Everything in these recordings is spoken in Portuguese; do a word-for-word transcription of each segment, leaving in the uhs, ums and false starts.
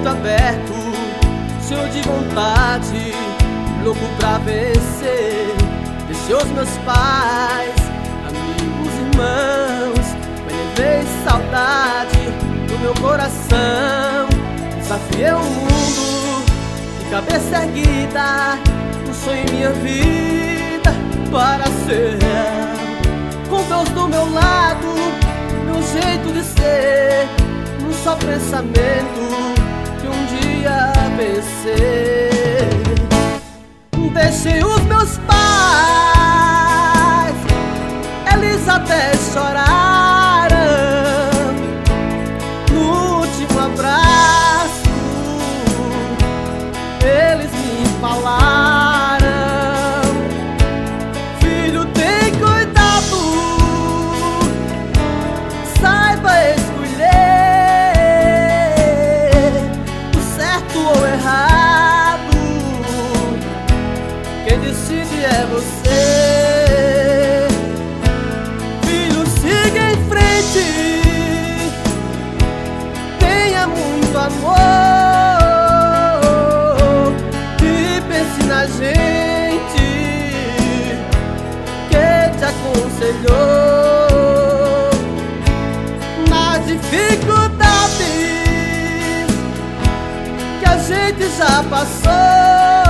peito aberto, cheio de vontade, louco pra vencer. Deixei os meus pais, amigos, irmãos, mas levei saudade do meu coração. Desafiei o mundo de cabeça erguida, um sonho em minha vida para ser real. Com Deus do meu lado, meu jeito de ser, num só pensamento de um dia vencer. Deixei os meus pais, eles até choraram no último abraço. Eles me falaram: filho, tem cuidado, saiba escolher o certo ou errado. Quem decide é você. Filho, siga em frente, tenha muito amor e pense na gente que te aconselhou. Nas dificuldades que a gente já passou,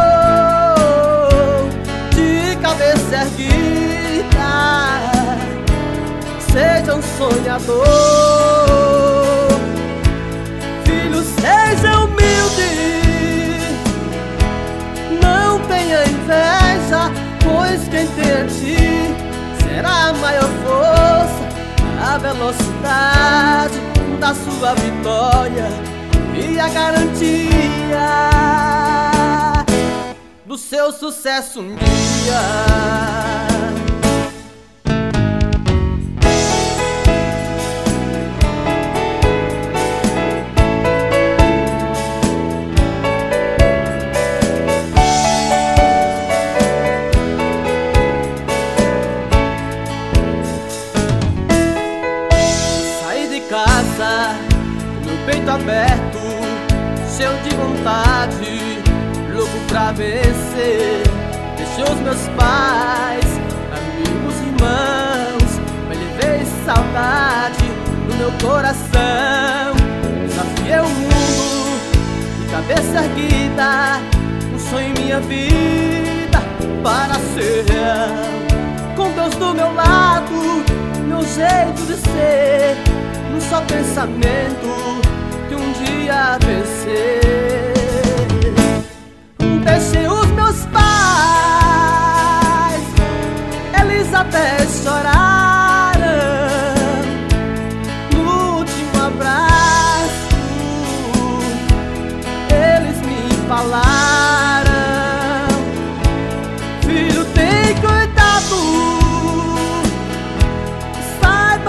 cabeça erguida, seja um sonhador. Filho, seja humilde, não tenha inveja, pois quem tem a ti será a maior força, a velocidade da sua vitória e a garantia do seu sucesso um dia. Saí de casa, meu peito aberto, cheio de vontade, louco pra vencer. Deixei os meus pais, amigos, irmãos, mas levei saudade no meu coração. Desafiei o mundo de cabeça erguida, um sonho em minha vida para ser real. Com Deus do meu lado, meu jeito de ser, num só pensamento de um dia vencer. Deixei os meus pais, eles até choraram no último abraço. Eles me falaram: filho, tem cuidado, saiba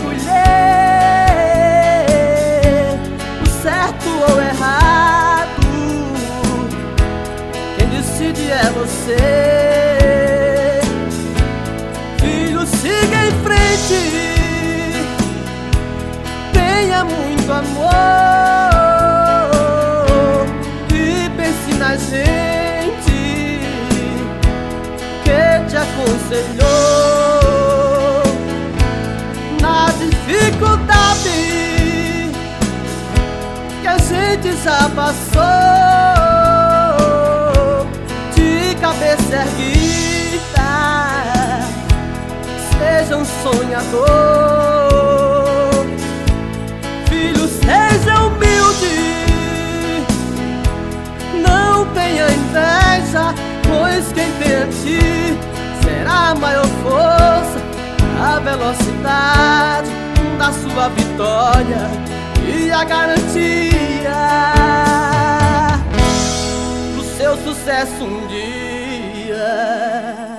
escolher o certo ou errado. É você. Filho, siga em frente, tenha muito amor e pense na gente que te aconselhou. Na dificuldade que a gente já passou, cabeça erguida, seja um sonhador. Filho, seja humilde, não tenha inveja, pois quem tem a ti será a maior força, a velocidade da sua vitória e a garantia do seu sucesso um dia.